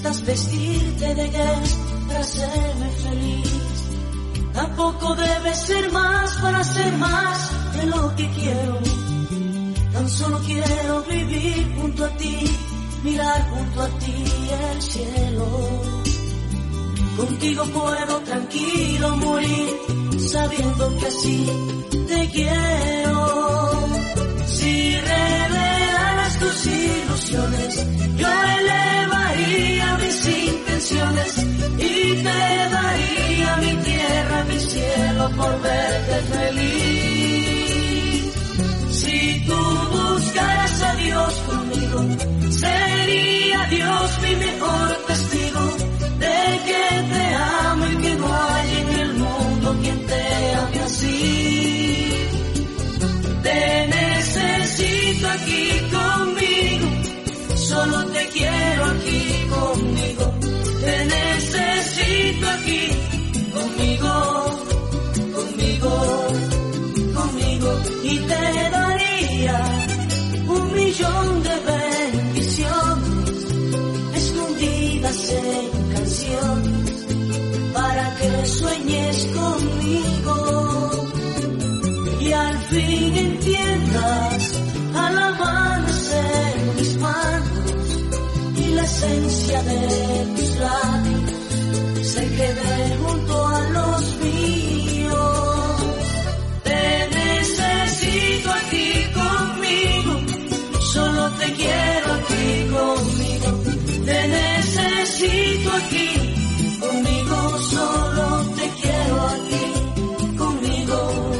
necesitas vestirte de gay para hacerme feliz. Tampoco debes ser más para ser más de lo que quiero. Tan solo quiero vivir junto a ti, mirar junto a ti el cielo. Contigo puedo tranquilo morir, sabiendo que así te quiero. Si revelaras tus ilusiones, yo elevaría mis intenciones y te daría mi tierra, mi cielo por verte feliz. Si tú buscaras a Dios conmigo, sería Dios mi mejor testigo de que te amo y que no hay en el mundo quien te ame así. Te necesito aquí conmigo, solo te quiero aquí conmigo. Te necesito aquí conmigo, conmigo, conmigo. Y te daría 1.000.000 de bendiciones escondidas en canciones para que sueñes conmigo y al fin entiendas al amanecer mis manos y la esencia de tus labios se quede junto a los míos. Te necesito aquí conmigo, solo te quiero aquí conmigo. Te necesito aquí conmigo, solo te quiero aquí conmigo.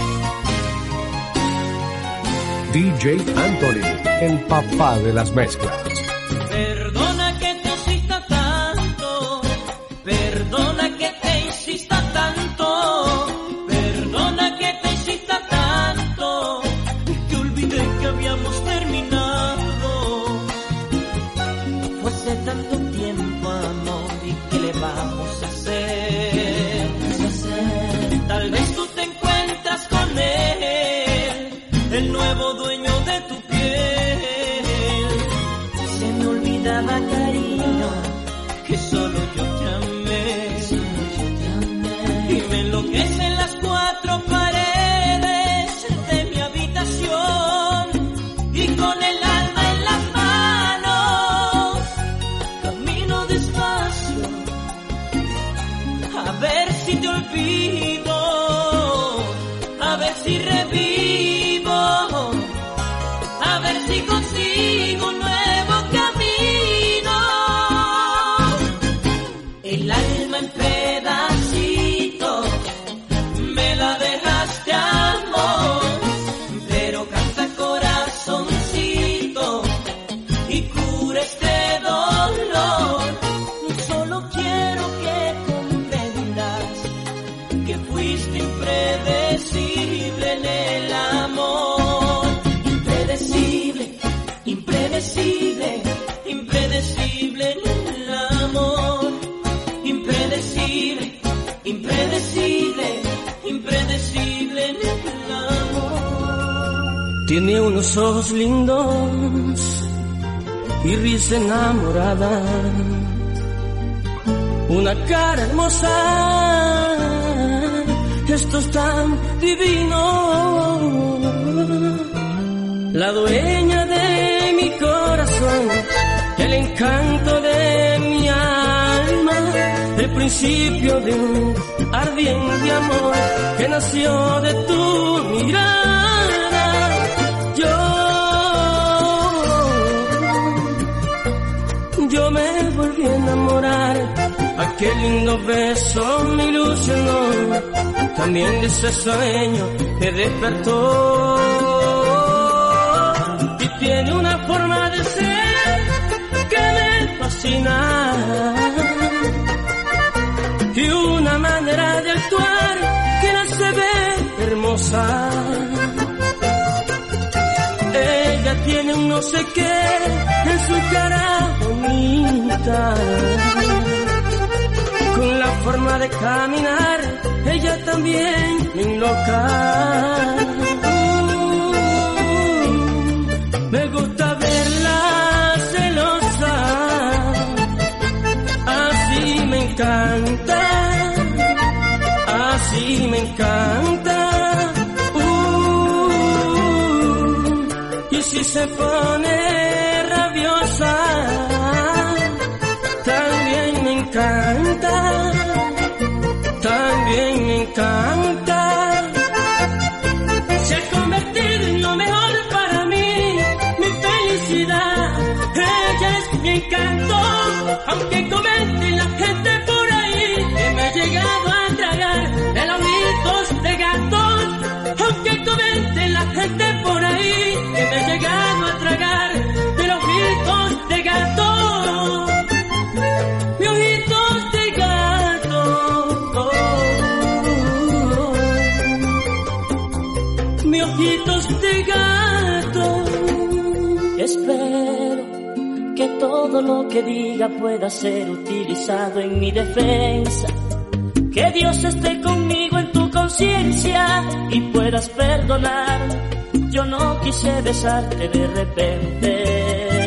DJ Anthony, el papá de las mezclas. Perdona que te insista tanto, perdona que te insista tanto, perdona que te insista tanto, que olvidé que habíamos terminado. Fue hace tanto tiempo, amor, ¿y qué le vamos a hacer? Tal vez tú te encuentras con él, el nuevo dueño de tu piel. Se me olvidaba, cariño, que solo yo te amé, y me enloquecen las 4 paredes de mi habitación, y con el alma en las manos camino despacio a ver si te olvido, a ver si revivo, a ver si consigo un nuevo camino. El alma en pedacitos me la dejaste, amor, pero canta corazoncito y cura este dolor. Solo quiero que comprendas que fuiste impredecible en el amor. Impredecible, impredecible, impredecible en el amor. Impredecible, impredecible, impredecible en el amor. Tiene unos ojos lindos y risa enamorada, una cara hermosa, gestos tan divinos. La dueña de mi corazón, el encanto de mi alma, el principio de un ardiente amor que nació de tu mirada. Yo me volví a enamorar, aquel lindo beso me ilusionó, también de ese sueño que despertó. Y tiene una forma de ser que me fascina, y una manera de actuar que la hace ver hermosa. Ella tiene un no sé qué en su cara bonita, con la forma de caminar, ella también me enloca. Me gusta verla celosa encanta, así me encanta. Y si se pone rabiosa, también me encanta, también me encanta. Se ha convertido en lo mejor para mí, mi felicidad. Ella es mi encanto, aunque comente la gente por ahí que me ha llegado a tragar de los ojitos de gato. Aunque comente la gente por ahí que me ha llegado a tragar de los ojitos de gato. Mi ojitos de gato, mi ojitos de gato. Espero que todo lo que diga pueda ser utilizado en mi defensa. Que Dios esté conmigo en tu conciencia y puedas perdonar. Yo no quise besarte de repente.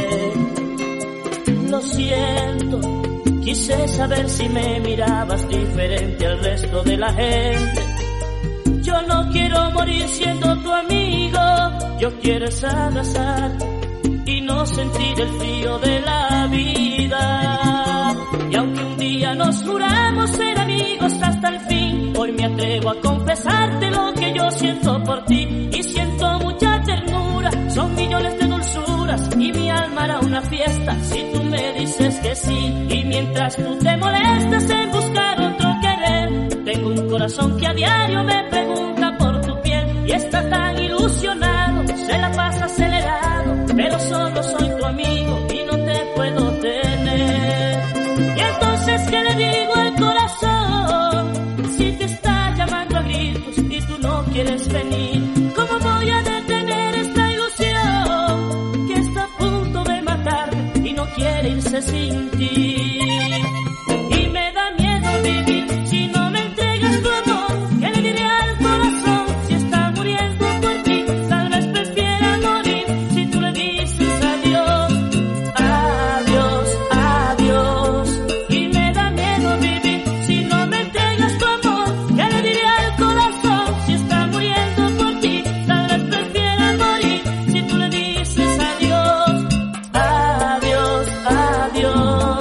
Lo siento, quise saber si me mirabas diferente al resto de la gente. Yo no quiero morir siendo tu amigo, yo quiero abrazarte y no sentir el frío de la vida. Y aunque un día nos juramos ser amigos hasta el fin, hoy me atrevo a confesarte lo que yo siento por ti. Y siento mucha ternura, son millones de dulzuras y mi alma hará una fiesta si tú me dices que sí. Y mientras tú te molestas en buscar otro querer, tengo un corazón que a diario me pregunta por tu piel. Y está tan ilusionado, se la pasa acelerado, pero solo soy tu amigo y no te puedo tener. Y entonces, ¿qué le digo al corazón si te está llamando a gritos y tú no quieres venir? ¿Cómo voy a detener esta ilusión que está a punto de matarme y no quiere irse sin ti? Y me da miedo vivir si no me entregas tu amor. ¿Qué le diré al corazón si está muriendo por ti? Tal vez prefiera morir si tú le dices adiós, adiós, adiós. Y me da miedo vivir si no me entregas tu amor. ¿Qué le diré al corazón si está muriendo por ti? Tal vez prefiera morir si tú le dices adiós, adiós, adiós.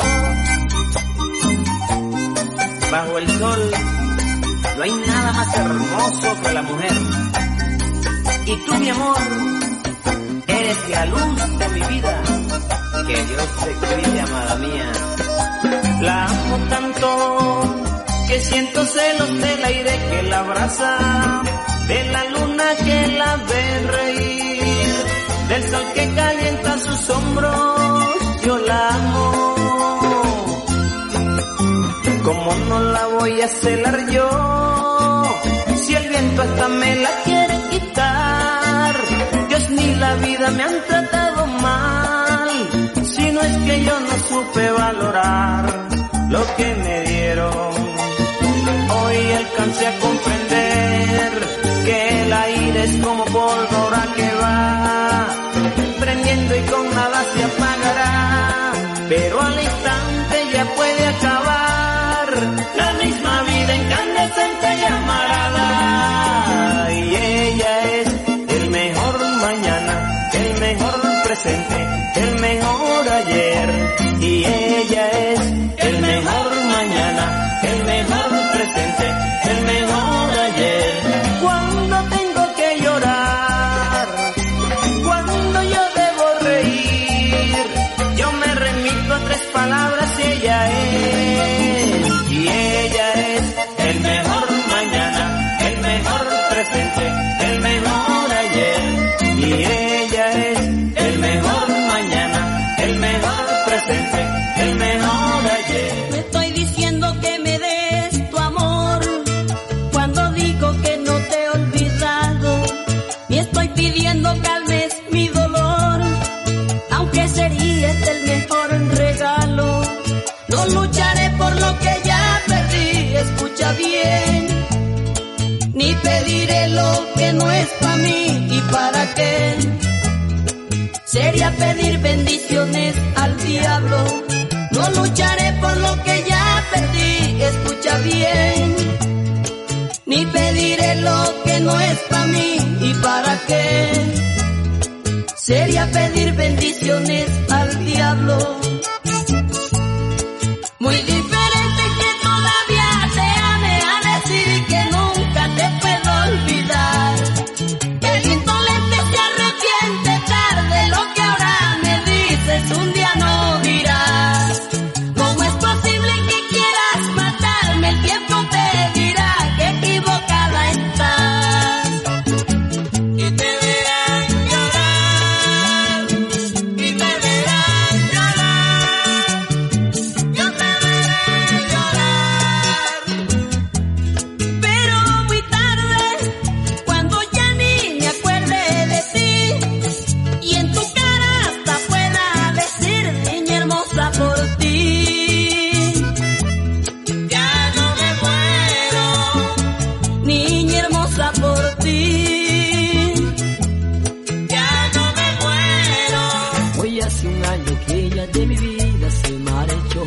Bajo el sol no hay nada más hermoso que la mujer. Y tú, mi amor, eres la luz de mi vida. Que Dios te cuide, amada mía. La amo tanto que siento celos del aire que la abraza, de la luna que la ve reír, del sol que calienta sus hombros. Yo la amo. ¿Cómo no la voy a celar yo? Si el viento hasta me la quiere quitar. Dios ni la vida me han tratado mal, si no es que yo no supe valorar lo que me dieron. Hoy alcancé a comprender que el aire es como pólvora que va prendiendo y con nada se apagará, pero al instante ya puede acabar. La misma vida incandescente y amarada, y ella es el mejor mañana, el mejor presente, el mejor ayer. Y ella es el mejor mañana, el mejor presente, el mejor ayer. Cuando tengo que llorar, cuando yo debo reír, yo me remito a tres palabras y ella es. Y ella es el mejor mañana, el mejor presente, el mejor ayer. Y ella es el mejor mañana, el mejor presente, el mejor ayer. Me estoy diciendo que me des tu amor cuando digo que no te he olvidado. Y estoy pidiendo calmes mi dolor, aunque sería este el mejor regalo. No lucharé por lo que ya perdí, escucha bien, ni pediré lo que no es para mí. ¿Y para qué? Sería pedir bendiciones al diablo. No lucharé por lo que ya perdí, pedir bendiciones al diablo. Muy diferente que todavía te ame a decir que nunca te puedo olvidar. El insolente se arrepiente tarde, lo que ahora me dices un día no dirás. ¿Cómo es posible que quieras matarme? El tiempo te dirá que equivocada estás. Y te verán llorar, y te verán llorar, yo te veré llorar. Pero muy tarde, cuando ya ni me acuerde de ti, y en tu cara hasta pueda decir, niña hermosa, por ti. Ya no me muero, niña hermosa, por ti. Ya no me muero. Hoy hace un año que ella de mi vida se marchó.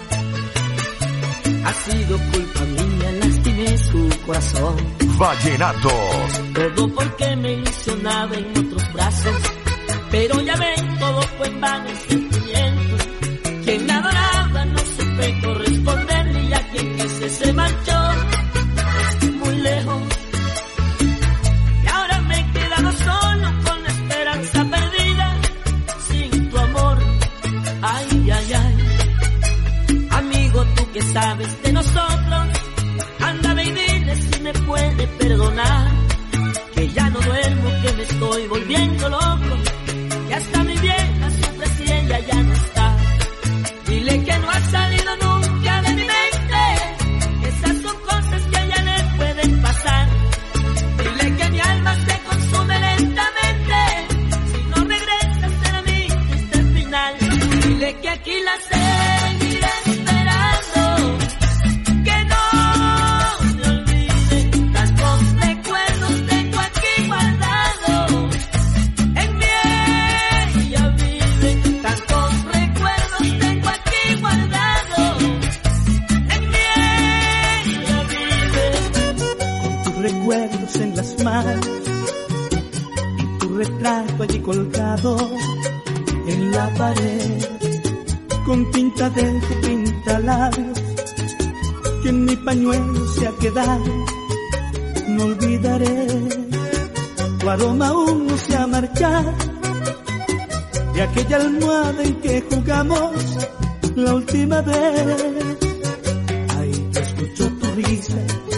Ha sido culpa mía, lastimé su corazón. Vallenatos. Todo porque me ilusionaba en otros brazos. Pero ya ven, todo fue en vano el sentimiento. Quien me adoraba no supe corresponderle, y a quien quise se marchó muy lejos. Y ahora me he quedado solo con la esperanza perdida, sin tu amor. Ay, ay, ay. Amigo, tú que sabes de nosotros, ándame y dile si me puede perdonar. Que ya no duermo, que me estoy volviendo loco, y hasta mi vieja sufre si ella ya no está. Dile que no ha salido nunca de mi mente, esas son cosas que a ella le pueden pasar. Dile que mi alma se consume lentamente, si no regresa será mi triste final. Dile que aquí la seguiré esperando, que no me olvide, tantos recuerdos tengo aquí guardados. En mí ella vive, tantos recuerdos tengo aquí guardados. En mí ella vive. Con tus recuerdos en las manos y tu retrato allí colgado en la pared, con tinta de tu pintalabios que en mi pañuelo se ha quedado. No olvidaré, tu aroma aún no se ha marchado, de aquella almohada en que jugamos la última vez. Ahí te escucho tu risa,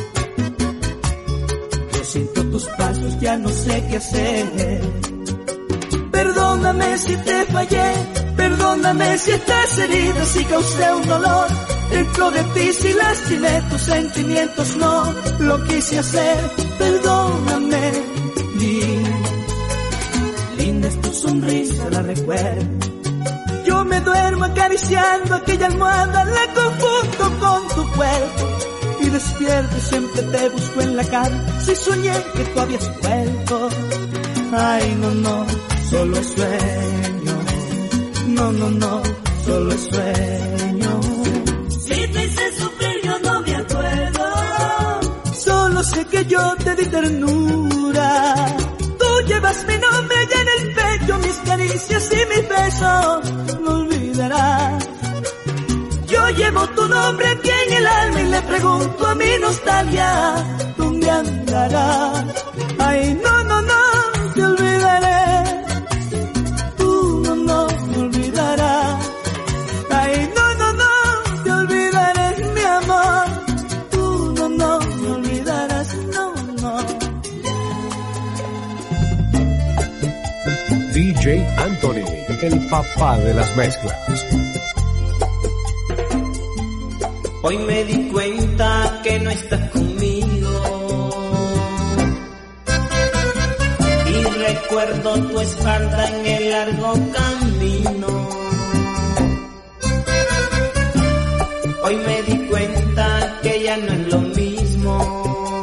yo siento tus pasos, ya no sé qué hacer. Perdóname si te fallé, perdóname si estás herida, si causé un dolor dentro de ti, si lastimé tus sentimientos, no lo quise hacer. Perdóname, linda es tu sonrisa, la recuerdo. Yo me duermo acariciando aquella almohada, la confundo con tu cuerpo, y despierto y siempre te busco en la cama, si soñé que tú habías vuelto. Ay, no, no, solo es sueño. No, no, no, solo es sueño. Si te hice sufrir yo no me acuerdo, Solo sé que yo te di ternura. Tú llevas mi nombre allá en el pecho, mis caricias y mis besos no olvidarás. Yo llevo tu nombre aquí en el alma y le pregunto a mi nostalgia, ¿dónde andará? Ay, no, no, no, te olvidaré. Tú no, no me olvidarás. Ay, no, no, no, te olvidaré, mi amor. Tú no, no me olvidarás, no, no. DJ Anthony, el papá de las mezclas. Hoy me di cuenta que no estás conmigo y recuerdo tu espalda en el largo camino. Hoy me di cuenta que ya no es lo mismo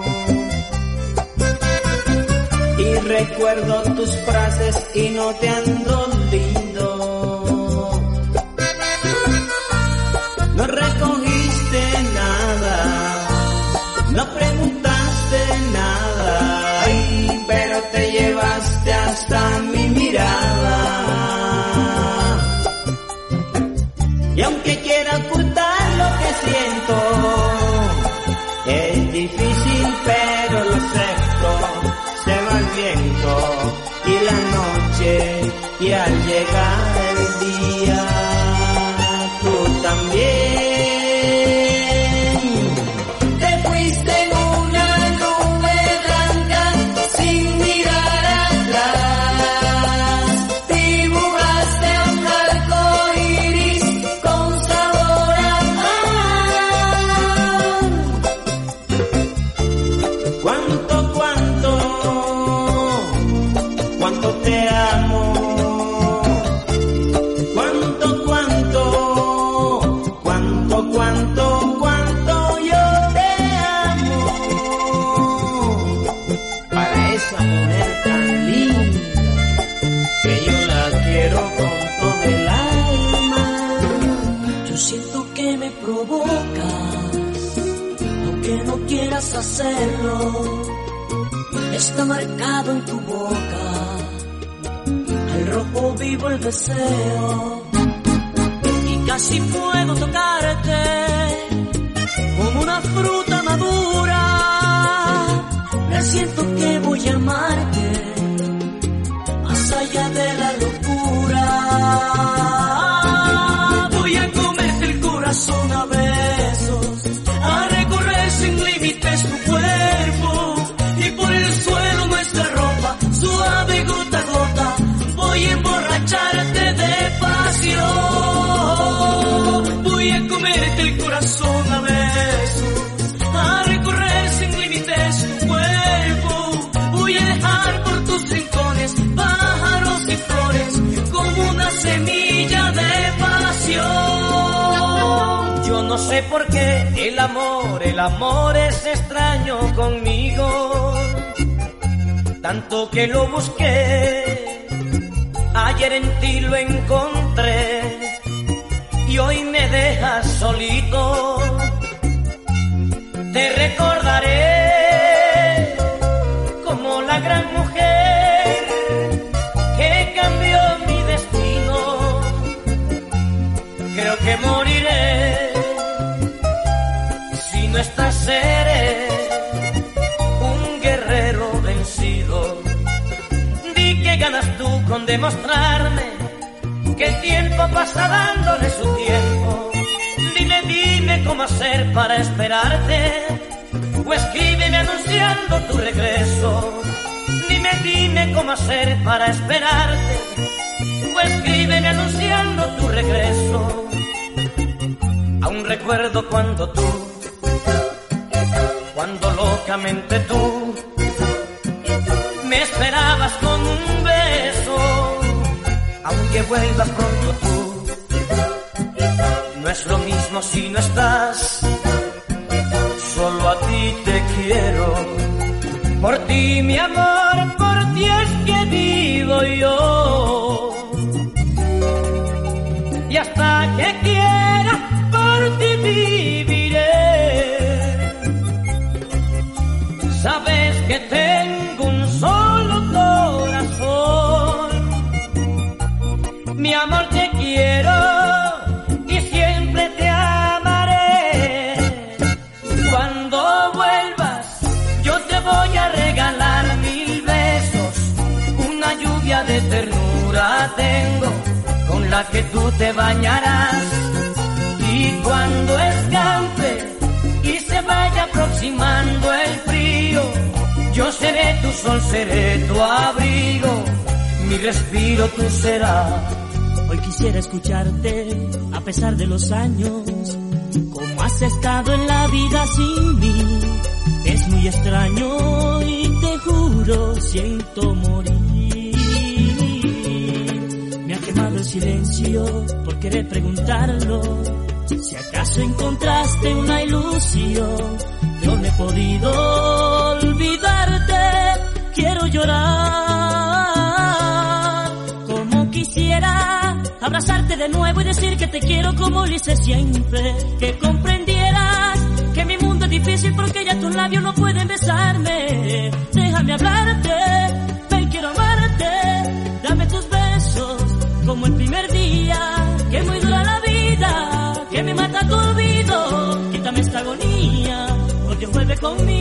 y recuerdo tus frases y no te han dolido. No recogiste nada, no preguntaste nada, ay, pero te llevaste hasta mi mirada. difícil pero lo acepto, se va el viento y la noche y al llegar el día tú también te fuiste en una nube blanca sin mirar atrás, dibujaste un arco iris con sabor a mar. Cuánto te amo, cuánto yo te amo. Para esa mujer tan linda que yo la quiero con todo el alma. Yo siento que me provocas, aunque no quieras hacerlo. Está marcado en tu boca, al rojo vivo el deseo. Y casi puedo tocarte como una fruta madura. Presiento que voy a amarte más allá de la locura. Voy a comerte el corazón a besos, a recorrer sin límites tu cuerpo, y por el suelo nuestra ropa, suave gota a gota, voy a emborracharte de pasión. Voy a comerte el corazón a besos, a recorrer sin límites tu cuerpo, voy a dejar por tus rincones pájaros y flores como una semilla de pasión. Yo no sé por qué el amor es extraño conmigo, tanto que lo busqué, ayer en ti lo encontré y hoy me dejas solito. Te recordaré como la gran mujer que cambió mi destino. Creo que moriré si no estás, seré un guerrero vencido. Di que ganas tú con demostrarme que el tiempo pasa dándole su tiempo. Dime cómo hacer para esperarte, o escríbeme anunciando tu regreso. Dime cómo hacer para esperarte, o escríbeme anunciando tu regreso. Aún recuerdo cuando locamente tú me esperabas con un beso. Aunque vuelvas pronto tú, no es lo mismo si no estás. Solo a ti te quiero, por ti mi amor, por ti es que vivo yo. Y hasta que quiera, por ti viviré. Sabes que tengo un solo corazón. Mi amor, te quiero y siempre te amaré. Cuando vuelvas, yo te voy a regalar 1000 besos. Una lluvia de ternura tengo con la que tú te bañarás. Y cuando escampe y se vaya aproximando el frío, yo seré tu sol, seré tu abrigo, mi respiro tú serás. Hoy quisiera escucharte a pesar de los años, cómo has estado en la vida sin mí. Es muy extraño y te juro siento morir. Me ha quemado el silencio por querer preguntarlo. Si acaso encontraste una ilusión, yo no he podido olvidarte. Quiero llorar como quisiera, abrazarte de nuevo y decir que te quiero como lo hice siempre. Que comprendieras que mi mundo es difícil porque ya tus labios no pueden besarme. Déjame hablarte, ven, quiero amarte. Dame tus besos como el primer día, que muy dura la vida, que me mata tu olvido. Quítame esta agonía, porque vuelve conmigo.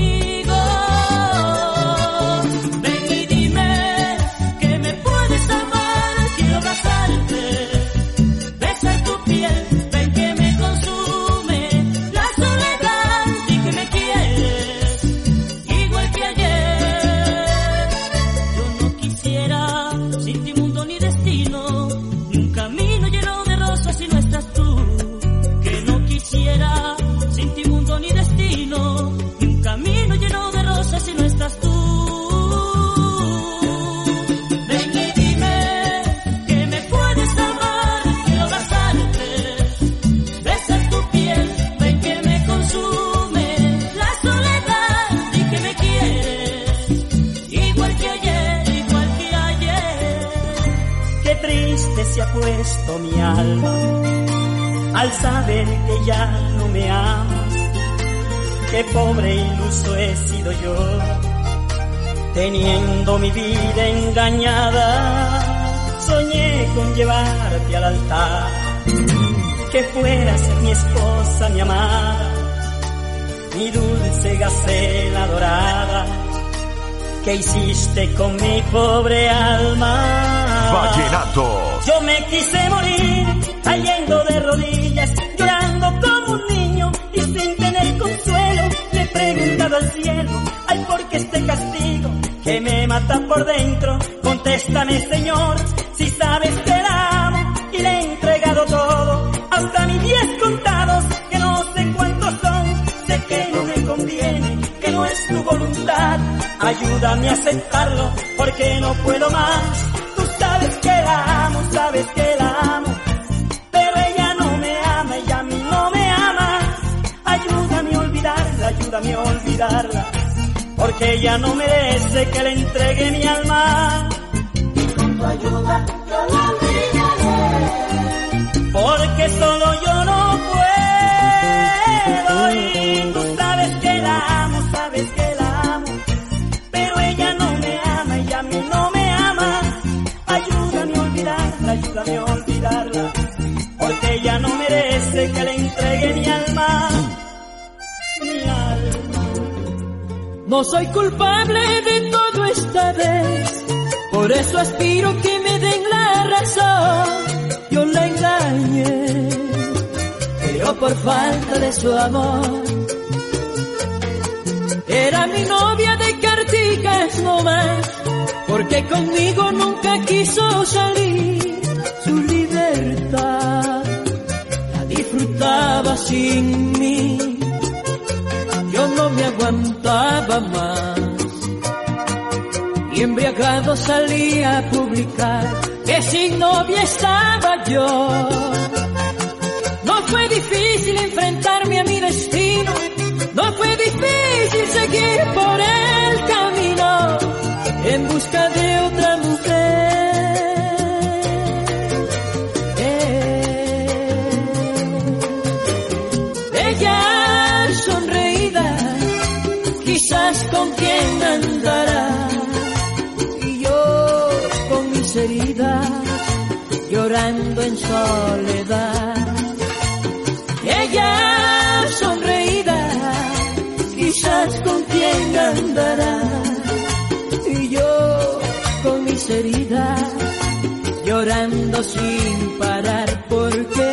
molesto mi alma al saber que ya no me amas. Qué pobre iluso he sido yo, teniendo mi vida engañada. Soñé con llevarte al altar, que fueras mi esposa, mi amada, mi dulce gacela dorada. ¿Qué hiciste con mi pobre alma? Vallenatos. Yo me quise morir, cayendo de rodillas, llorando como un niño y sin tener consuelo. Le he preguntado al cielo, ay, ¿por qué este castigo que me mata por dentro? Contéstame, Señor, si sabes que la amo y le he entregado todo, hasta mis 10 contados, que no sé cuántos son. Sé que no me conviene, que no es tu voluntad. Ayúdame a aceptarlo, porque no puedo más. Tú sabes que la amo, sabes que la amo, pero ella no me ama y a mí no me ama. Ayúdame a olvidarla, ayúdame a olvidarla, porque ella no merece que le entregue mi alma. Y con tu ayuda yo la olvidaré, porque solo yo no puedo. Y tú sabes que la amo, sabes que la amo, pero ella no me ama y a mí no me ama. Ayúdame a olvidarla, ayúdame a olvidarla, porque ella no merece que le entregue mi alma. Mi alma. No soy culpable de todo esta vez, por eso aspiro que me den la razón. Yo la engañé, pero por falta de su amor. Era mi novia de carticas no más, porque conmigo nunca quiso salir. Su libertad la disfrutaba sin mí. Yo no me aguantaba más y embriagado salía a publicar que sin novia estaba yo. No fue difícil enfrentarme a mi destino, no fue difícil seguir por el camino en busca de otra mujer. Ella sonreída, quizás con quien andará, y yo con mis heridas llorando en soledad. Ella sonreída, quizás con quien andará, y yo con mis heridas llorando sin parar, porque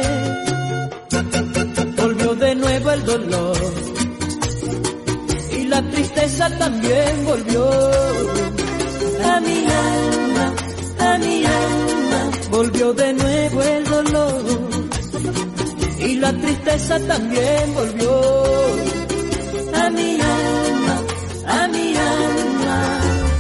volvió de nuevo el dolor y la tristeza también volvió a mi alma, a mi alma. Volvió de nuevo el dolor y la tristeza también volvió a mi alma, a mi alma.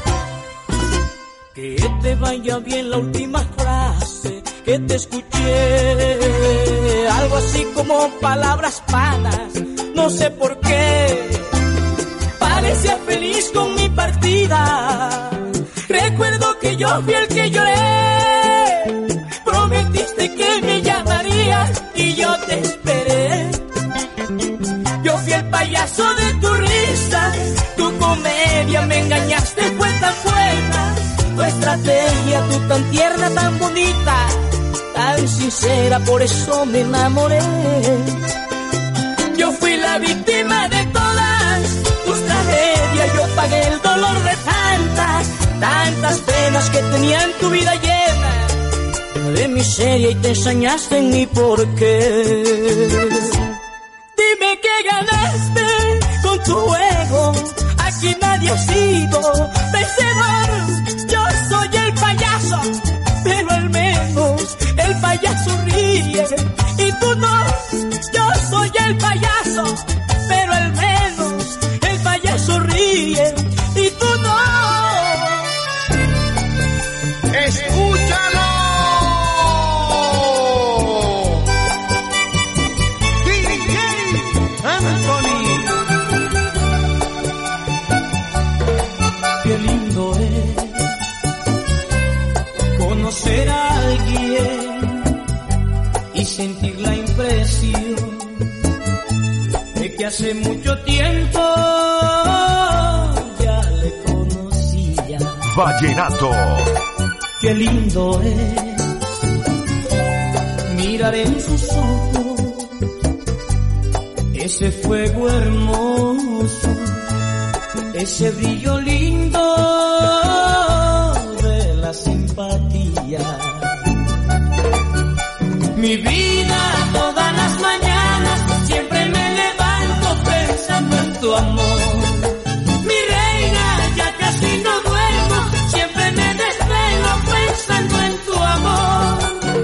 Que te vaya bien la última frase que te escuché, algo así como palabras vanas, no sé por qué. Parecía feliz con mi partida, recuerdo que yo fui el que lloré. Prometiste que me llamarías y yo te esperé. Yo fui el payaso de tu risa, tu comedia me engañaste, fue tan buena. Tu estrategia, tú tan tierna, tan bonita, tan sincera, por eso me enamoré. Yo fui la víctima de todas tus tragedias, yo pagué el dolor de tantas penas que tenían tu vida llena de miseria, y te ensañaste en mi porqué. Dime qué ganaste con tu juego, aquí nadie ha sido vencedor. Yo soy el payaso, pero al menos el payaso ríe y tú no. Yo soy el payaso, pero al menos el payaso ríe y tú no. ¡Escúchalo! DJ Anthony. Qué lindo es conocer a alguien que hace mucho tiempo ya le conocía. Vallenato. Qué lindo es mirar en sus ojos ese fuego hermoso, ese brillo lindo de la simpatía. Mi vida, todas las mañanas, siempre me levanto pensando en tu amor. Mi reina, ya casi no duermo, siempre me desvelo pensando en tu amor.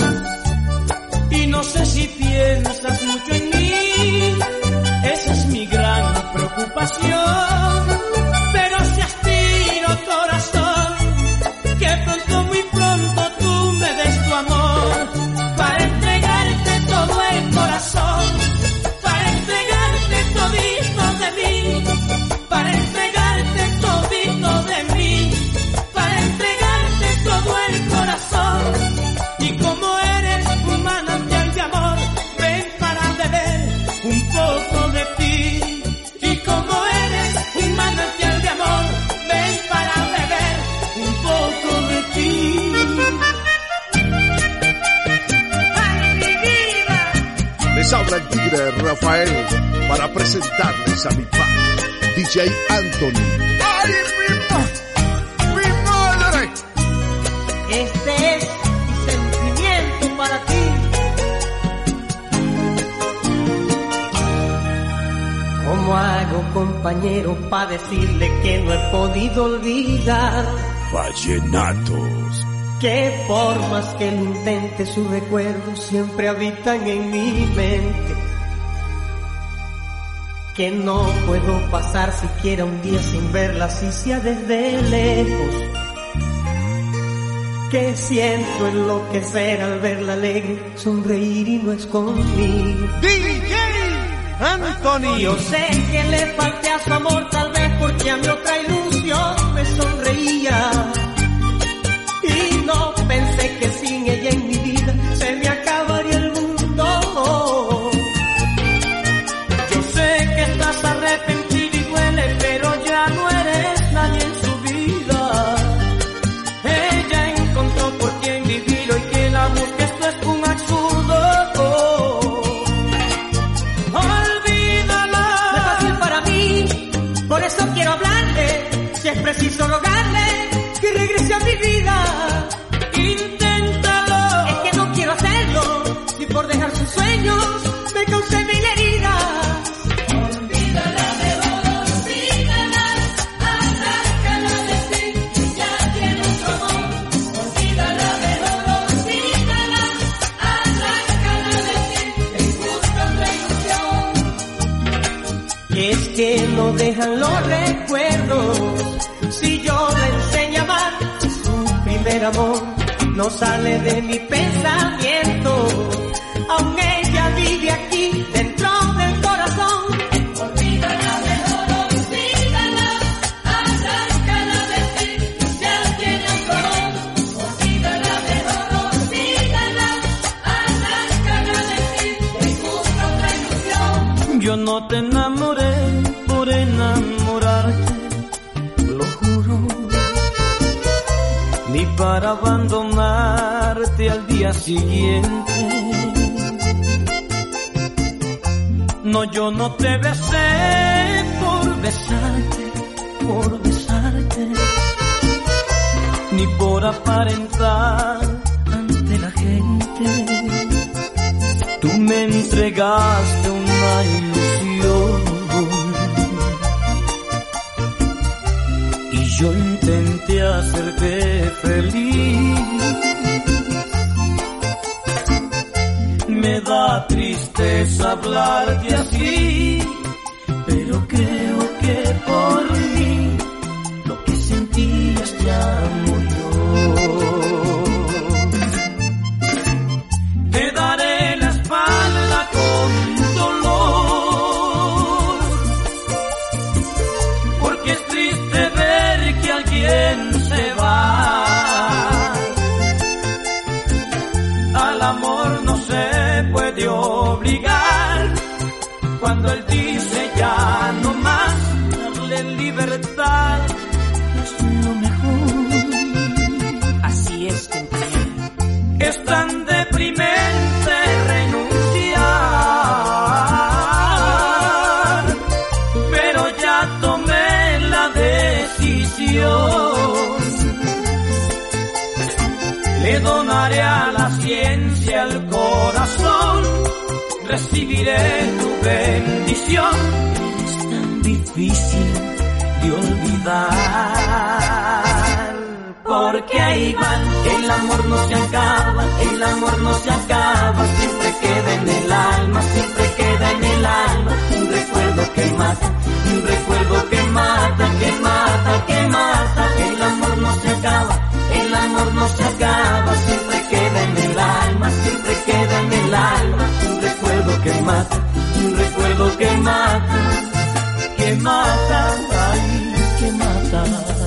Y no sé si piensas mucho en mí, esa es mi gran preocupación. Pero si aspiro, corazón, que pronto, muy pronto tú me des tu amor, para entregarte todo el corazón, para entregarte todito de mí, para entregarte todito de mí, para entregarte todo el corazón. Y como eres un manantial de amor, ven para beber un poco de ti. Y como eres un manantial de amor, ven para beber un poco de ti. Les habla el tigre Rafael para presentarles a mi padre, DJ Anthony. ¡Ay, mi madre! Este es mi sentimiento para ti. ¿Cómo hago, compañero, para decirle que no he podido olvidar? Vallenatos. Que por más que lo intente, sus recuerdos siempre habitan en mi mente. Que no puedo pasar siquiera un día sin verla, así sea desde lejos. Que siento enloquecer al verla alegre, sonreír y no es conmigo. DJ Anthony. Yo sé que le falté a su amor, tal vez porque a mi otra ilusión me sonreía. Y no pensé que sin ella en mi vida se me acabaría el mundo. Yo sé que estás arrepentido y duele, pero ya no eres nadie en su vida. Ella encontró por quien vivir, hoy que la busque esto es un absurdo. Olvídala. No es fácil para mí, por eso quiero hablarle, si es preciso rogarle que regrese a mi vida. Inténtalo. Es que no quiero hacerlo, si por dejar sus sueños me causé mil heridas. Olvídala, mejor olvídala, arráncala de ti, ya tiene otro amor. Olvídala, mejor olvídala, arráncala de ti, en busca de ilusión. Es que no dejan los recuerdos, si yo le enseño a amar, su primer amor no sale de mi pensamiento. Aún ella vive aquí dentro del corazón. Olvídala, mejor olvídala, arráncala de ti, ya tiene otro amor. Olvídala, mejor olvídala, arráncala de ti, en busca otra ilusión. Yo no te enamoré por enamorarte, lo juro, ni para abandonarte al día siguiente. No, yo no te besé por besarte, ni por aparentar ante la gente. Tú me entregaste una ilusión y yo intenté hacerte feliz. Me da tristeza hablarte así, pero creo que por mí lo que sentías ya murió. Te daré la espalda con dolor, porque es triste ver que alguien se va. Al amor no se puede obligar, cuando el día bendición. Le donaré a la ciencia el corazón, recibiré tu bendición. Es tan difícil de olvidar, porque igual el amor no se acaba, el amor no se acaba, siempre queda en el alma, siempre queda en el alma, un recuerdo que mata, un recuerdo que mata, que mata, que mata. El amor no se acaba, el amor no se acaba, siempre queda en el alma, siempre queda en el alma, un recuerdo que mata, un recuerdo que mata, que mata, ay, que mata.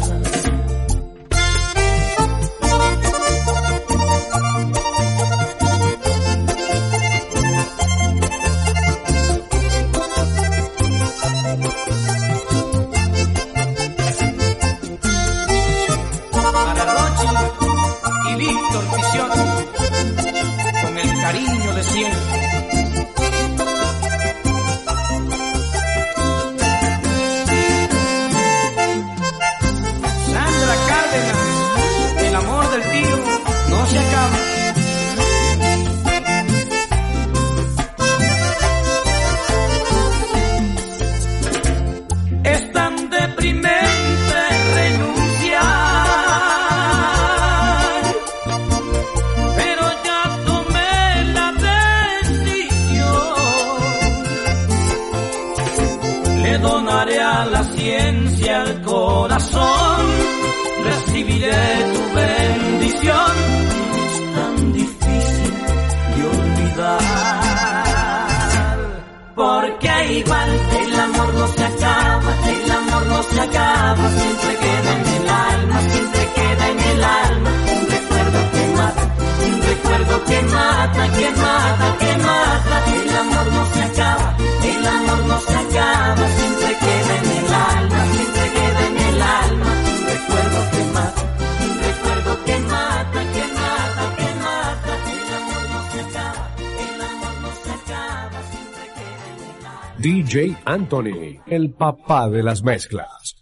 Para Rochi y Víctor Visión, con el cariño de siempre. Sandra Cárdenas, el amor del tío no se acaba. Es tan deprimente renunciar, pero ya tomé la decisión. Le donaré a la ciencia el corazón, recibiré tu bendición. Es tan difícil de olvidar, porque igual el amor no se acaba, el amor no se acaba, siempre queda en el alma, siempre queda en el alma, un recuerdo que mata, un recuerdo que mata, que mata, que mata. El amor no se acaba, el amor no se acaba, siempre queda en el alma, siempre queda en el alma, un recuerdo que mata, un recuerdo que mata, que mata, que mata. El amor no se acaba, el amor no se acaba, siempre queda en el alma. DJ Anthony, el papá de las mezclas.